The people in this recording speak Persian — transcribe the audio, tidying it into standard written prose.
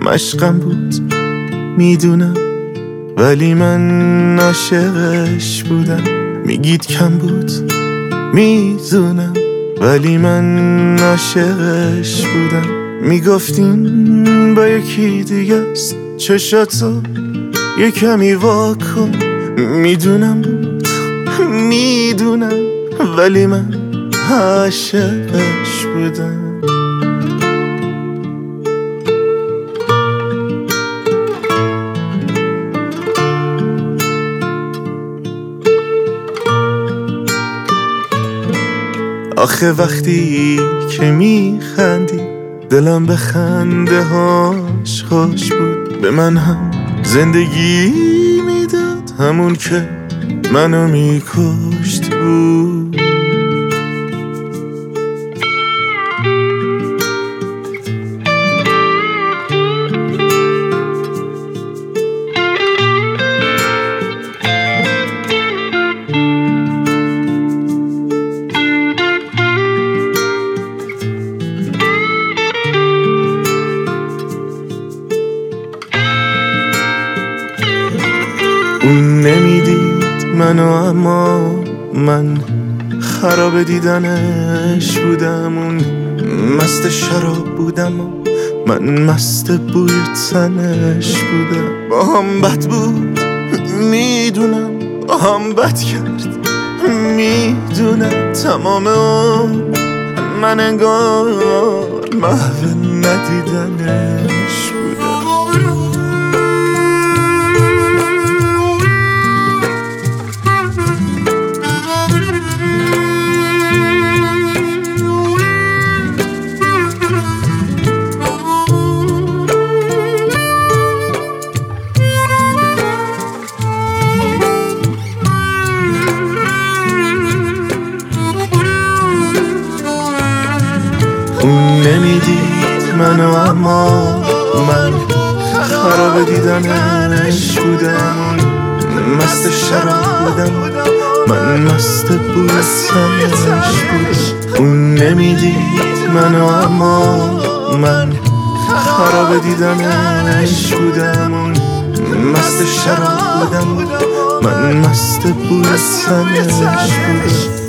مشقم بود میدونم، ولی من عاشقش بودم. میگید کم بود میدونم، ولی من عاشقش بودم. میگفتین با یکی دیگه است، چشاتو یه کمی واکن. میدونم بود میدونم، ولی من عاشقش بودم. آخه وقتی که میخندی دلم به خنده هاش خوش بود. به من هم زندگی میداد، همون که منو میکشت بود. اون نمیدید منو، اما من خراب دیدنش بودم. اون مست شراب بودم و من مست بوی تنش بودم. با هم بد بود میدونم، با هم بد کرد میدونم. تمام من انگار محو ندیدنش بودم. اون نمیدید منو، اما من خراب دیدنش بودم. مست شراب بودم، من مست بوی تنش بودم. اون نمیدید منو، اما من خراب دیدنش بودم. مست شراب بودم، من مست بوی تنش بودم.